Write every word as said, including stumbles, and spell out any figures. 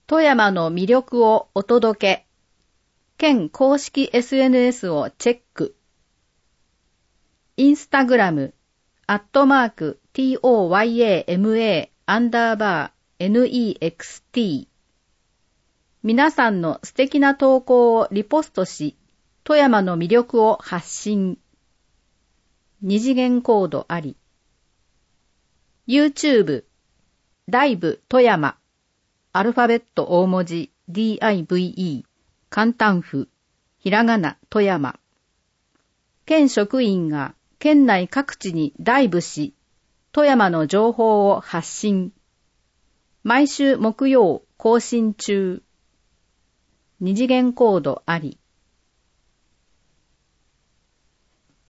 富山の魅力をお届け。県公式 エスエヌエス をチェック。インスタグラム、アットマーク、toyama、アンダーバー、next。皆さんの素敵な投稿をリポストし、富山の魅力を発信。二次元コードあり。YouTube、ダイブ富山。アルファベット大文字 ディーアイブイイー、簡単符、ひらがな富山。県職員が県内各地にダイブし、富山の情報を発信。毎週木曜更新中。二次元コードあり。